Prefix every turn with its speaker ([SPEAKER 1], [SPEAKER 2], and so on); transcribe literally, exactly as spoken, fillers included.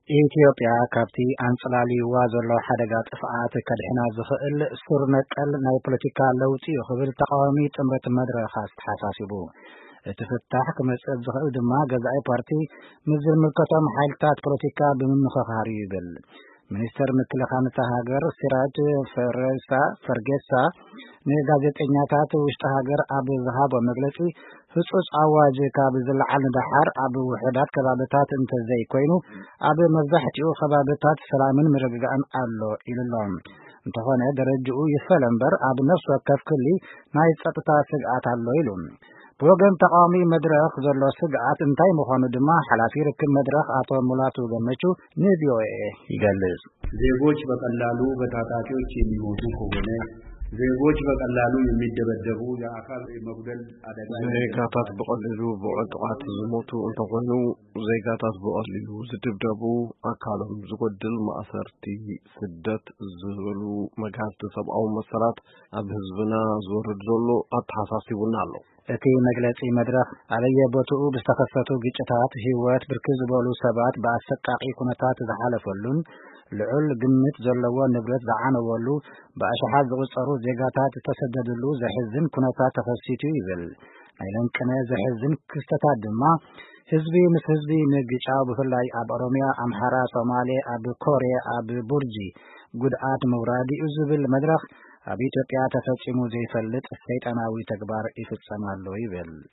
[SPEAKER 1] ኢትዮጵያ ካብቲ አንጽላሊዋ ዘሎ ሓደጋ ጥፍኣት ከድሕና ዝኽእል ሱር ነቀል ናይ ፖለቲካ ለውጢ ክብል ተቃዋሚ ጥምረት መድረኽ አስተሓሳሲቡ እቲ ፍታሕ ክመጽእ ዝኽእል ድማ ገዛኢ ፓርቲ ምስ ዝምልከቶም ሓይልታት ፖለቲካ ብምምኽኻር ይብል። ሚኒስተር ምክልኻል ሃገር ሲራጅ ፈረሳ ፈርጌሳ ንጋዜጠኛታት ውሽጢ ሃገር ኣብ ዝሃቦ መግለጺ ህጹጽ አዋጅ ካብ ዝለዓል ዳሓር ኣብ ውሕዳት ከባቢታት እንተዘይኮይኑ ኣብ መብዛሕትኡ ከባቢታት ሰላምን ምርግጋእን ኣሎ ኢሎም እንተኾነ ደረጃኡ ይፈለ እምበር ኣብ ነፍሲ ወከፍ ክሊ ናይ ጸጥታ ስግኣት ኣሎ ኢሎም በወገን ተቃዋሚ መድረኽ ዘሎ ስግኣት እንታይ ምዃኑ ድማ ሓላፊ ርክብ መድረኽ አቶ ሙላቱ ገመቹ ንቪኦኤ ይገልጽ።
[SPEAKER 2] ዜጎች በቀላሉ በታጣቂዎች የሚሞቱ ከሆነ ዜጎች በቀላሉ የሚደበደቡ የአካል መጉደል አደጋ
[SPEAKER 3] ዜጋታት በቀላሉ በጥቃት ዝሞቱ እንተኮኑ ዜጋታት በቀላሉ ዝድብደቡ አካሎም ዝጎድል ማእሰርቲ ስደት ዝብሉ መጋዝቲ ሰብአዊ መሰራት ኣብ ህዝብና ዝወርድ ዘሎ አተሓሳሲቡና ኣሎ።
[SPEAKER 1] እቲ መግለጺ መድረኽ አለየ ቦታኡ ብዝተከሰቱ ግጭታት ህይወት ብርክት ዝበሉ ሰባት በአሰቃቂ ኩነታት ዝሓለፈሉን ልዑል ግምት ዘለዎ ንብረት ዝዓነወሉ በአሽሓት ዝቁጸሩ ዜጋታት ተሰደድሉ ዘሕዝን ኩነታት ተኸሲቱ ይብል። ናይሎም ቅነ ዘሕዝን ክስተታት ድማ ህዝቢ ምስ ህዝቢ ምግጫው ብፍላይ ኣብ ኦሮሚያ፣ አምሓራ፣ ሶማሌ፣ ኣብ ኮሬ፣ ኣብ ቡርጂ ጉድኣት ምውራድ እዩ ዝብል መድረኽ ኣብ ኢትዮጵያ ተፈጺሙ ዘይፈልጥ ሰይጣናዊ ተግባር ይፍጸማሉ ይብል።